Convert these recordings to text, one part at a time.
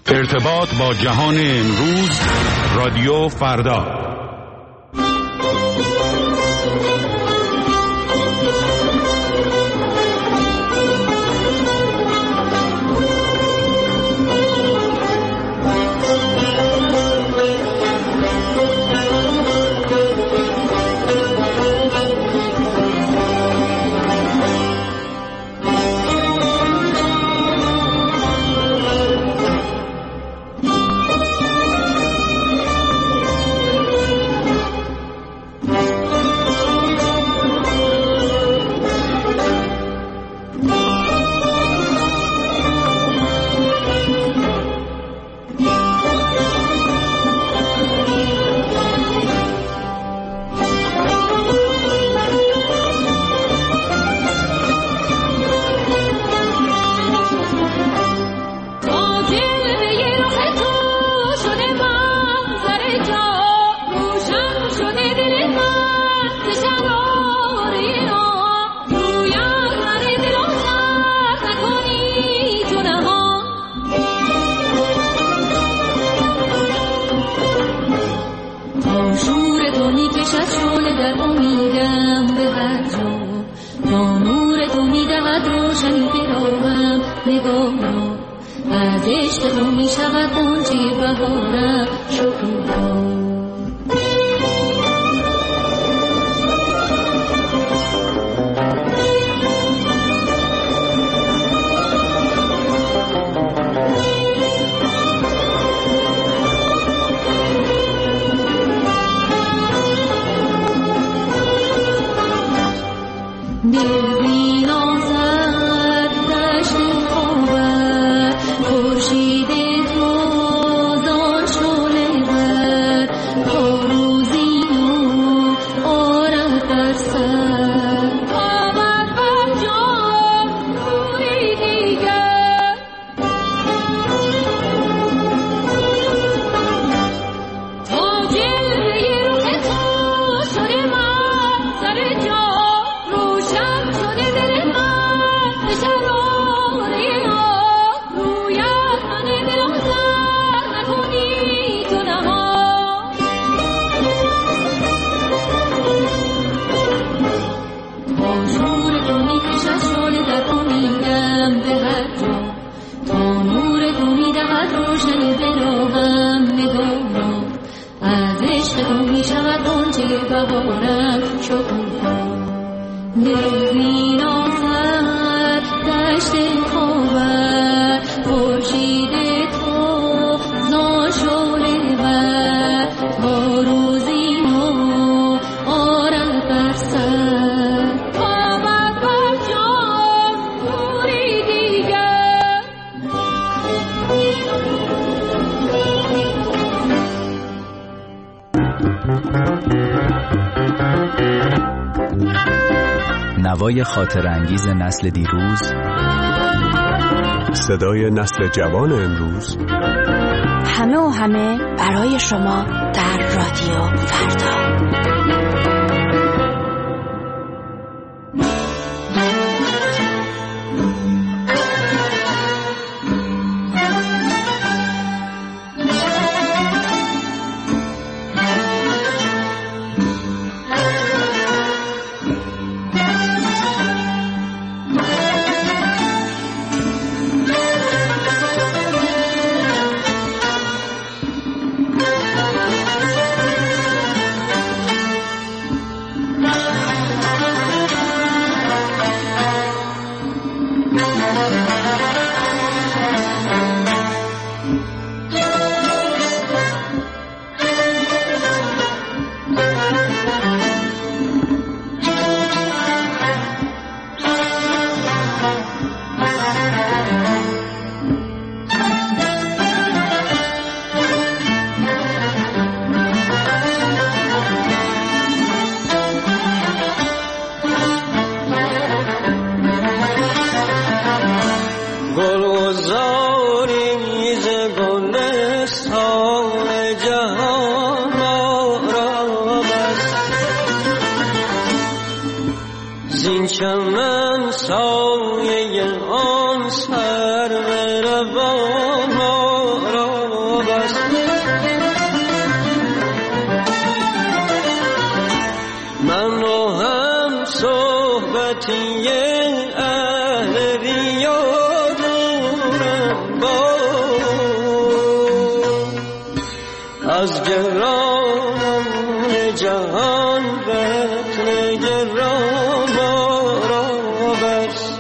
ارتباط با جهان امروز، رادیو فردا. نوای خاطرانگیز نسل دیروز، صدای نسل جوان امروز، همه و همه برای شما در رادیو فردا. زین چمن سایه آن سرو روان ما را از گران جهان بطن گران ما را بس.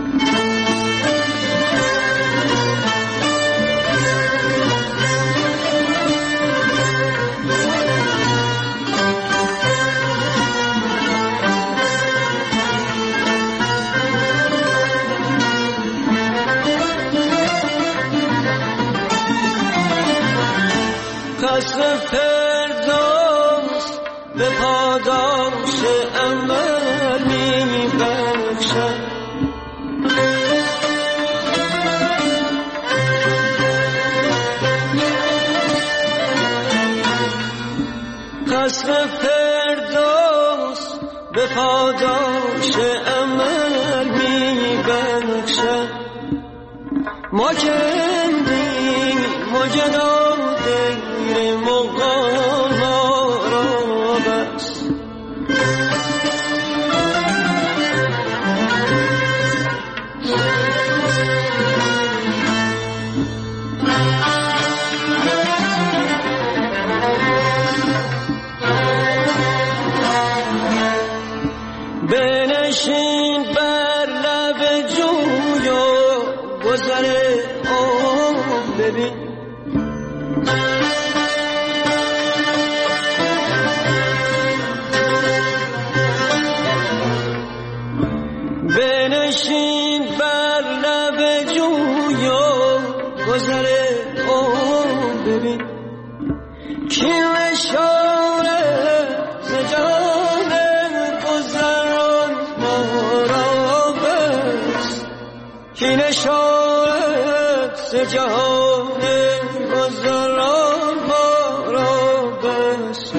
قصر فردوس به پاداش عمل می بخشد. قصر فردوس به پاداش عمل می بخشد. ما کندیم مجدا دیر مغان ما را بس. بنشین بر لب جوی و گذر آب ببین. بنشین بر لب جوی و گذر آب ببین. کین اشاره ز جان گذران ما را بس. کین اشاره ز جان گذران ما را بس.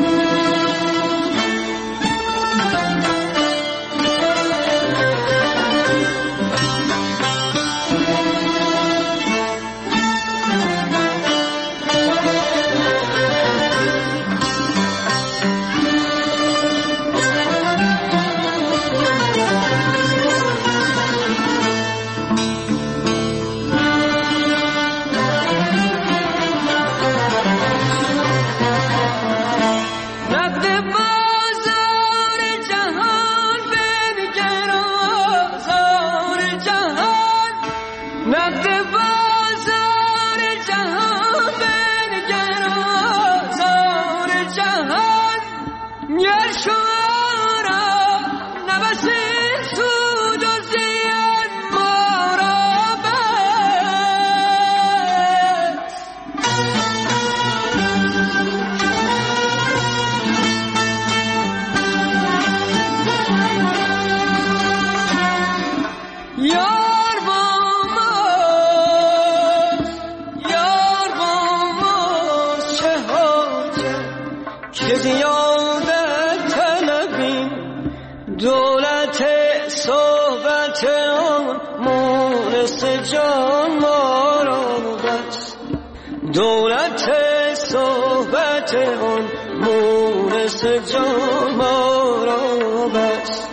دولت صحبت آن مونس جان ما را بس. دولت صحبت آن مونس جان ما را بس.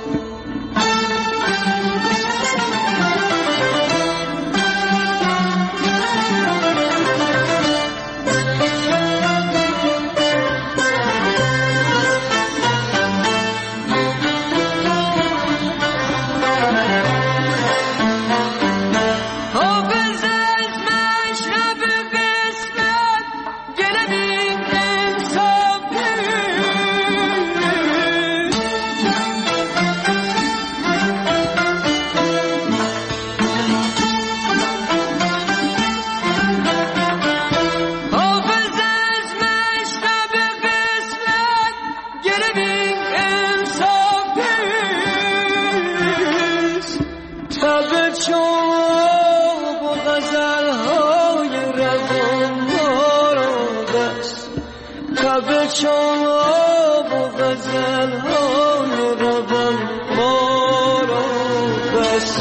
چون آب و غزل های روان ما را بس.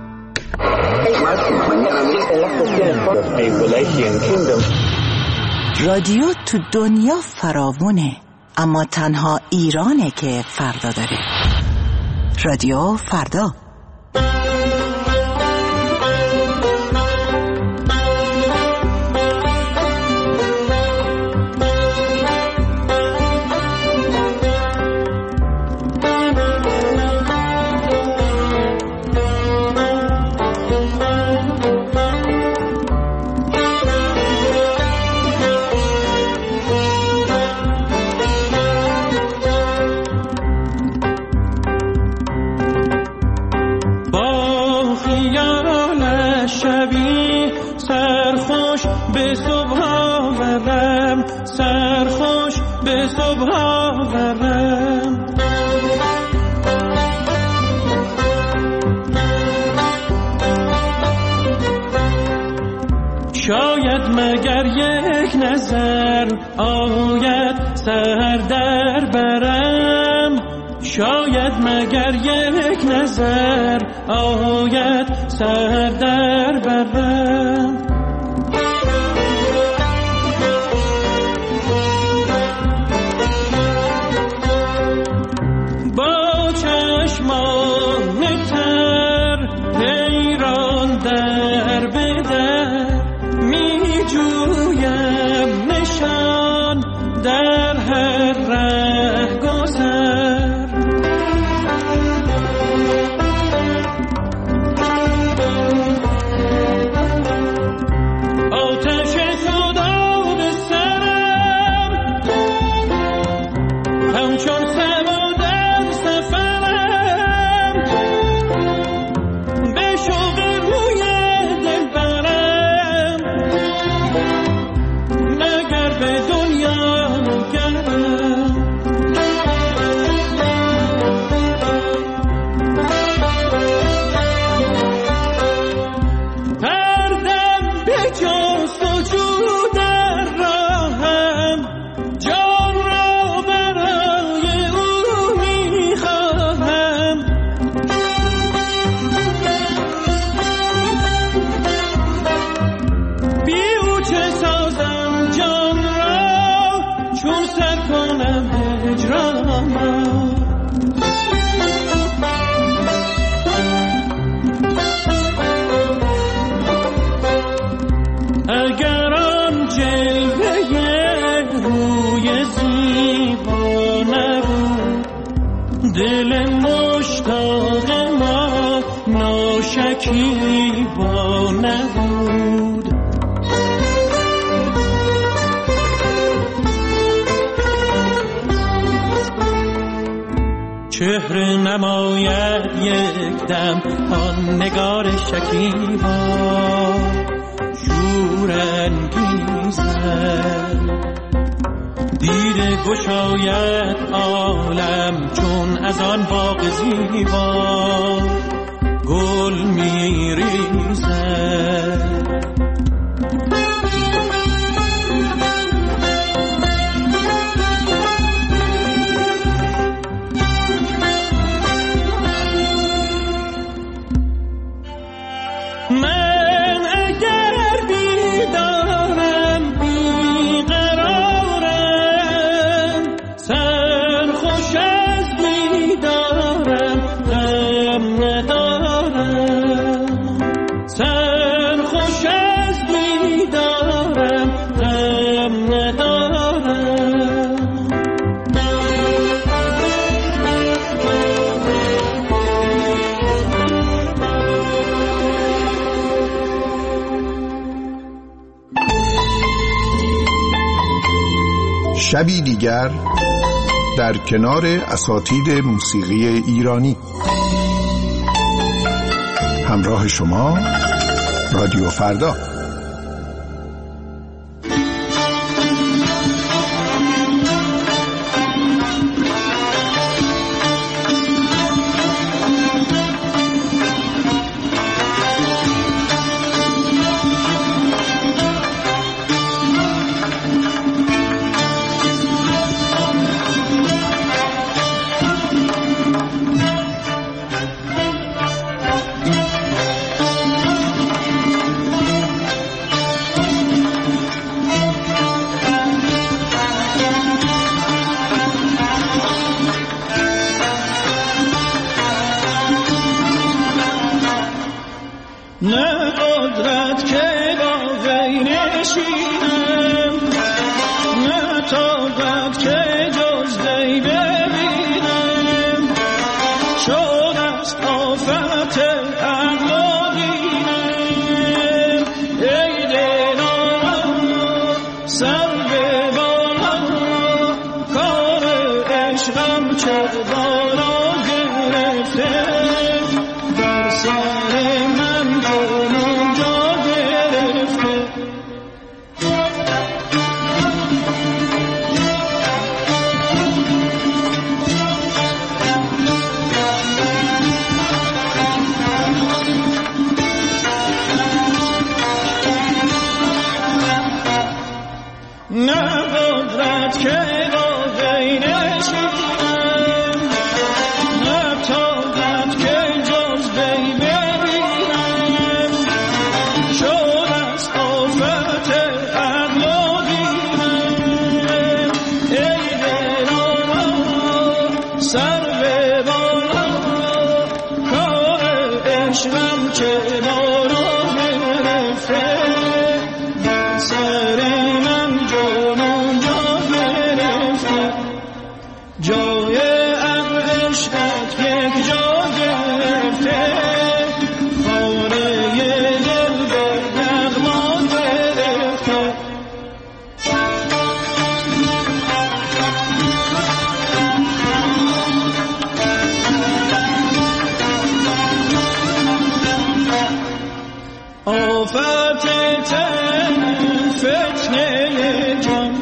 A Wallachian kingdom. رادیو تو دنیا فراوونه، اما تنها ایرانه که فردا داره. رادیو فردا. سرخوش به صبح آورم، شاید مگر یک نظر آید سر در برم، شاید مگر یک نظر آید سر در برم. دل مشتاق ما ناشکیبا نبود، چهره نماید یک دم آن نگار شکیبا شورانگیزد، دیده گشاید عالم چون از آن باغ زیبا گل میریزد. شبی دیگر در کنار اساتید موسیقی ایرانی. همراه شما رادیو فردا. نشینم نتابد که جز وی ببینم شد است آفت عقل و دینم ای دلارم سر به بالا کار عشقم چه بالا گرفته در سر من جنون جا گرفته نقدرت که با وی نشینم نتابد که جز وی ببینم شد است آفت عقل و دینم ای دلارم سر به بالا کار عشقم چه بالا گرفته در سر من جنون جا گرفته جای عشقت یک جا گرفته خانه دل به یغما گرفته آفت تن فتنه جان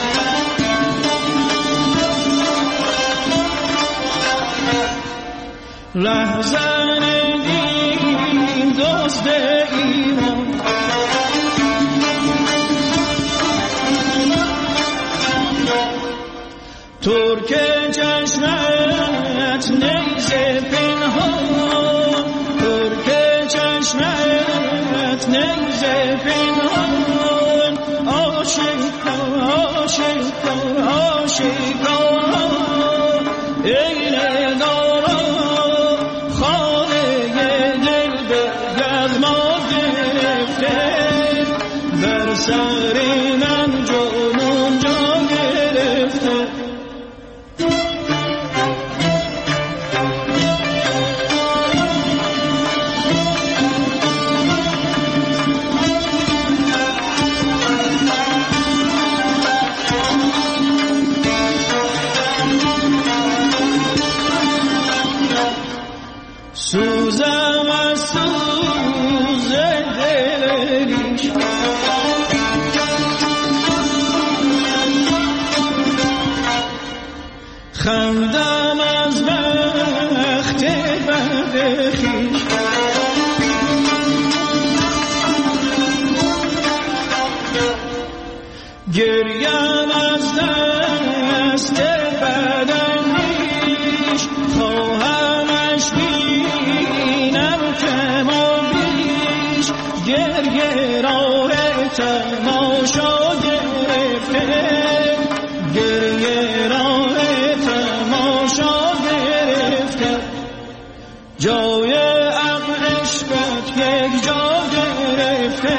رهزن دین دزد ایمان ترک چشمت نیزه پنهان ترک چشمت نیزه پنهان آشکار آشکار آشکار ای دلارم خانه دل به یغما گرفته در سر من جنون جا گرفته سوزم از سوز دلش خندم از بخت بد خویش گریم از دست بداندیش خواهمش بینم کما بیش گریه راه تماشا گرفته گریه راه تماشا گرفته جای عقل عشقت یک جا گرفته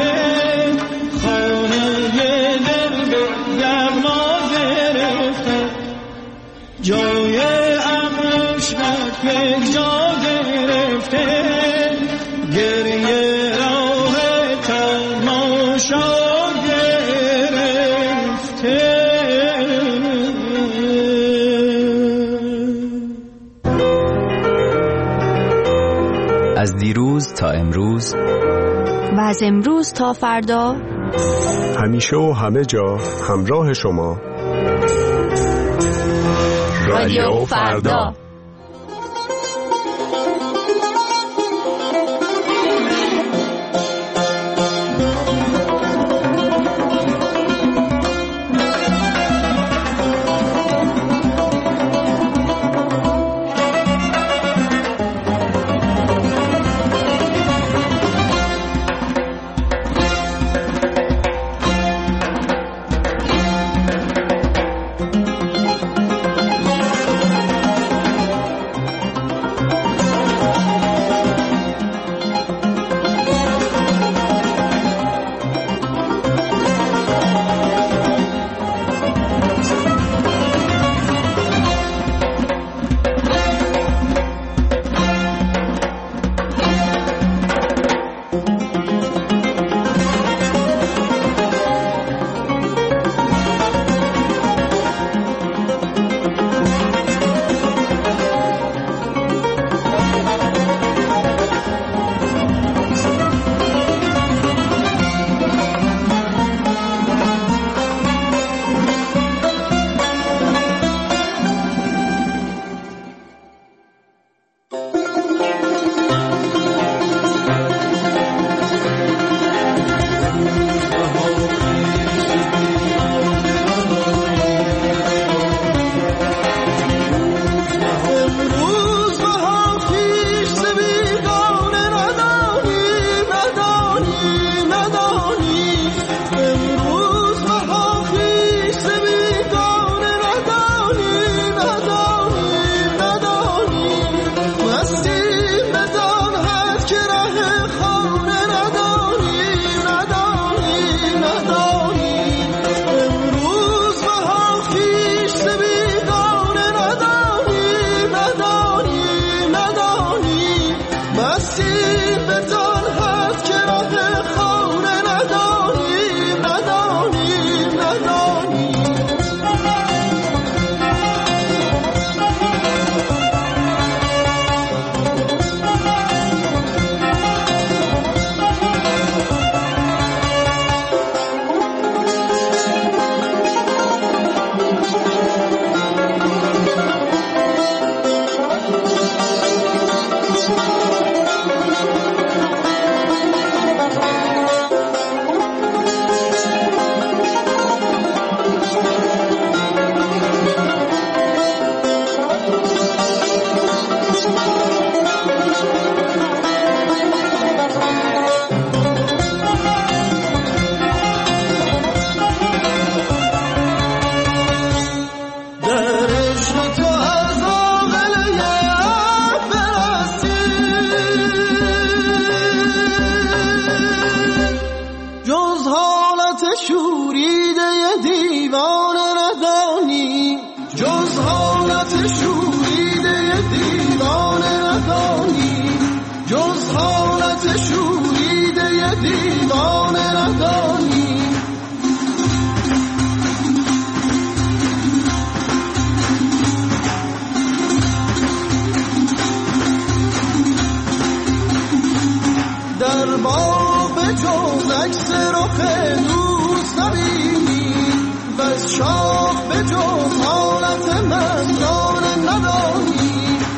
خانه دل به یغما گرفته جای عقل عشقت یک جا گرفته گریه راه تماشا گرفته از دیروز تا امروز و از امروز تا فردا همیشه و همه جا همراه شما رادیو فردا. دیوانه ندانی، جز حالت شوریده دیوانه ندانی، جز حالت شوریده دیوانه ندانی. در باغ به جز عکس رخ دوست نبینی، بس شاخ به جز حالت مردانه ندانی.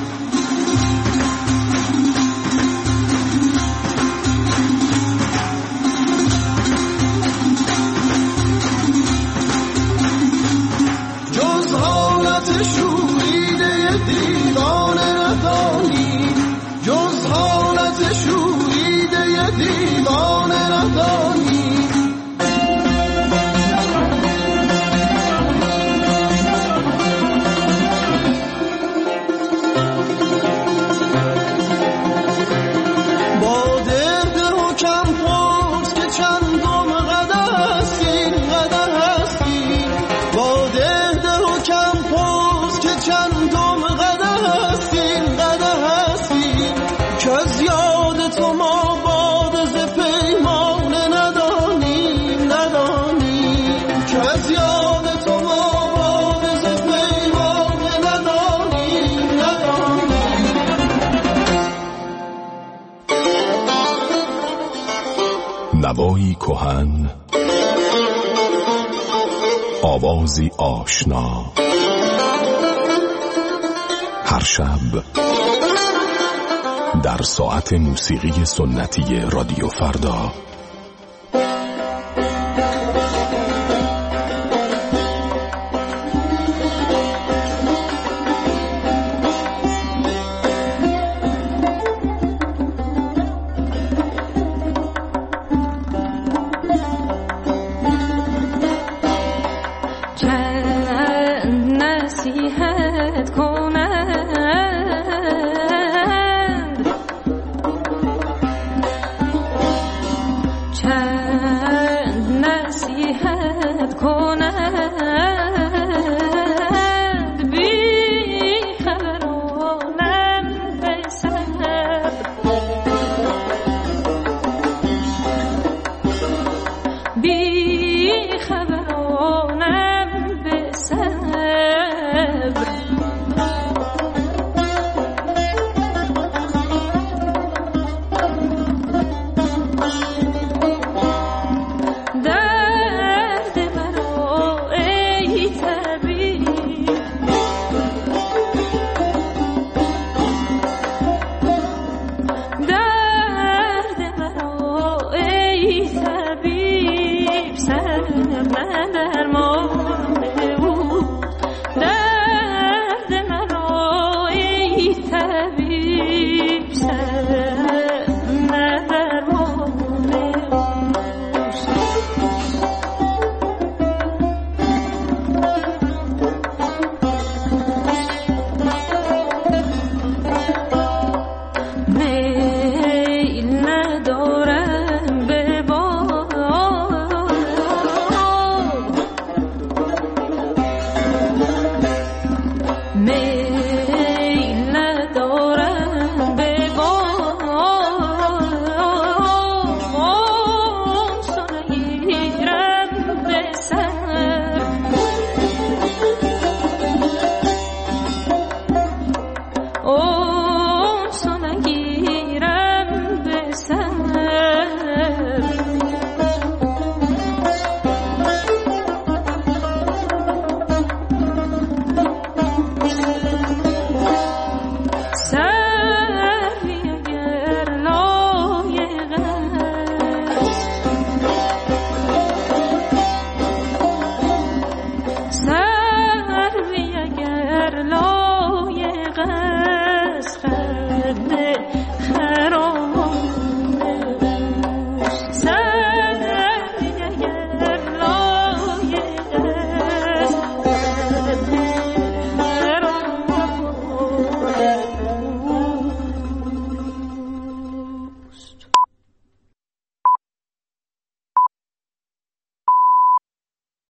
جز حالت شوریده دیوانه ندانی، جز حالت شوریده دیوانه ندانی. با درد و کم پرس که چندم قدر هستی، قدر هستی. با درد و کم پرس که چندم قدر هستی، قدر هستی. که از یاد تو ما باد ز پیمانه ندانیم، ندانیم. که از یاد تو ما باد ز پیمانه ندانیم، ندانیم. نوایی کهن، آوازی آشنا، هر شب در ساعت موسیقی سنتی رادیو فردا. نصیحت کنند، چند نصیحت کنند، بی خبرانم به صبر، بی خبرانم به صبر. درد مرا ای طبیب، صبر ندارم.